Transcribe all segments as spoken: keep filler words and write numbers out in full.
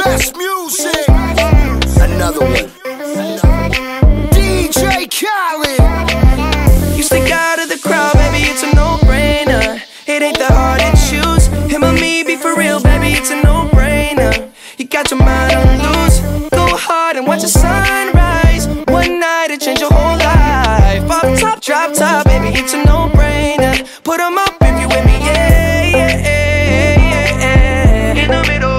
best music. Another one. D J Khaled. You stick out of the crowd, baby, it's a no-brainer. It ain't that hard to choose. Him or me, be for real, baby, it's a no-brainer. You got your mind on loose. Go hard and watch the sunrise. One night it change your whole life. Off top, drop top, baby, it's a no-brainer. Put 'em up if you with me, yeah, yeah, yeah, yeah, yeah. In the middle.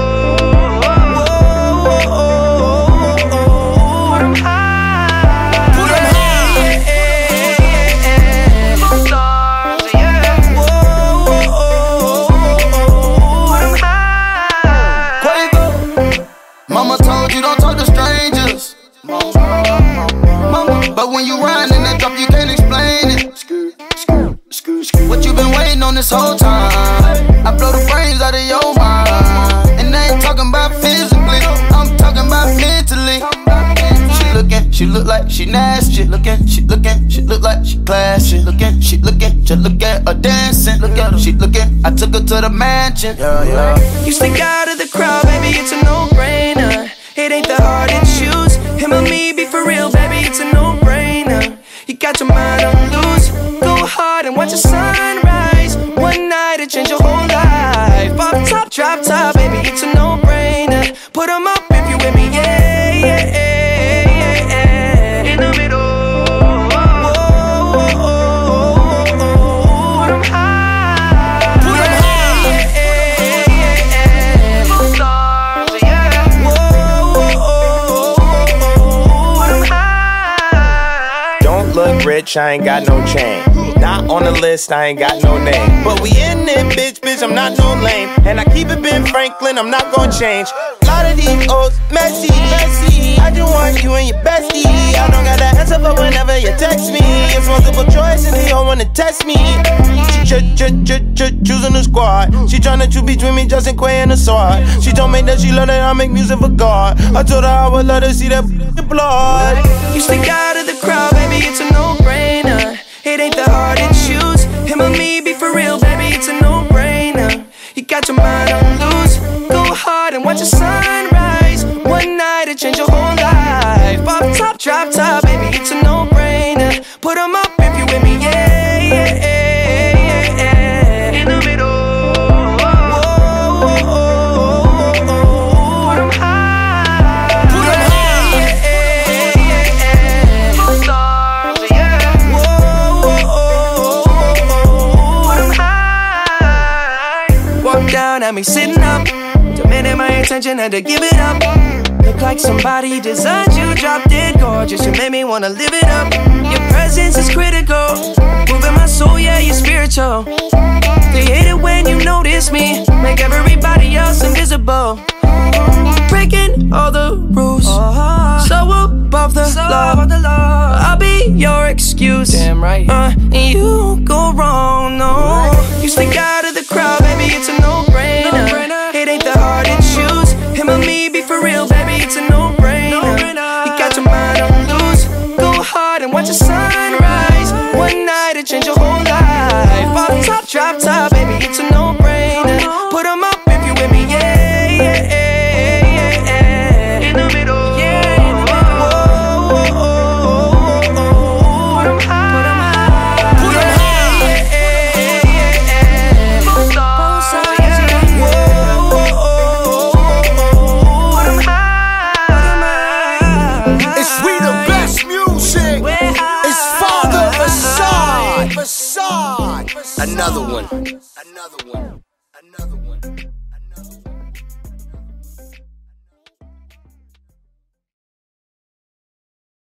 Mama told you don't talk to strangers. Mama, but when you ride in that drop, you can't explain it. What you been waiting on this whole time? I blow the brains out of your mind. And I ain't talking about physically, I'm talking about mentally. She looking, she look like she nasty. Looking, she looking, she look like she classy. Looking, she looking, just look at her dancing. Look at her, she looking, I took her to the mansion. Yeah, yeah. You stick out of the crowd, baby, it's a no-brainer. It ain't that hard to choose. Him or me, be for real, baby, it's a no-brainer. You got your mind on loose. Go hard and watch the sunrise. One night it change your whole life. Off top, drop top, baby, it's a no-brainer. Put 'em up if you with me, yeah, yeah, yeah, yeah, yeah. In the middle. Look rich, I ain't got no chain. Not on the list, I ain't got no name. But we in it, bitch, bitch, I'm not no lame. And I keep it Ben Franklin, I'm not gon' change. A lot of these old messy, messy. I just want you and your bestie. I don't got that answer for whenever you text me. It's multiple choice and they all wanna test me. She ch ch ch ch choosing the squad. She tryna choose between me, Justin Quay and the sword. She told me that she love that I make music for God. I told her I would let her see that blood. You stick out of the crowd, baby, it's a no-brainer. It ain't that hard to choose. Him or me, be for real, baby, it's a no-brainer. You got your mind on loose. Go hard and watch the sunrise. One night it change your whole life. Off top, drop top, baby, it's a no-brainer. Put 'em up if you with me, yeah, yeah, yeah, yeah, yeah. In the middle. Down at me sitting up, demanding my attention, had to give it up. Look like somebody designed you, drop dead gorgeous. You made me wanna live it up. Your presence is critical, moving my soul, yeah, you're spiritual. They hate it when you notice me, make everybody else invisible. Breaking all the rules, so above the law. I'll be your excuse, damn right. Uh, and you won't go wrong, no. You stick out of the crowd, baby, it's a no-brainer. It ain't that hard to choose. Him or me, be for real, baby, it's a no-brainer. You got your mind on loose. Go hard and watch the sunrise. One night it change your whole life. Off top, drop top, baby, it's a no-brainer. Put 'em up if you with me, yeah, yeah, yeah, yeah, yeah. In the middle. Another one. Another one.